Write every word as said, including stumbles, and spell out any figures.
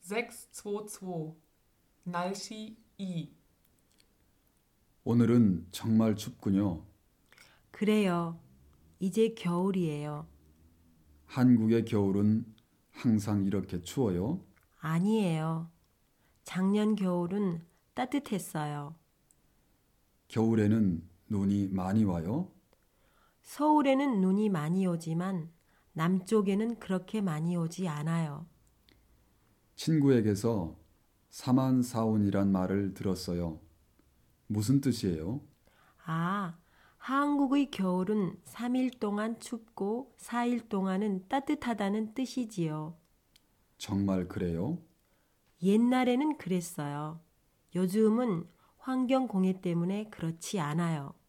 sechshundertzweiundzwanzig. 날씨 이. 오늘은 정말 춥군요. 그래요. 이제 겨울이에요. 한국의 겨울은 항상 이렇게 추워요? 아니에요. 작년 겨울은 따뜻했어요. 겨울에는 눈이 많이 와요? 서울에는 눈이 많이 오지만 남쪽에는 그렇게 많이 오지 않아요. 친구에게서 사만사온이란 말을 들었어요. 무슨 뜻이에요? 아, 한국의 겨울은 삼 일 동안 춥고 사 일 동안은 따뜻하다는 뜻이지요. 정말 그래요? 옛날에는 그랬어요. 요즘은 환경 공해 때문에 그렇지 않아요.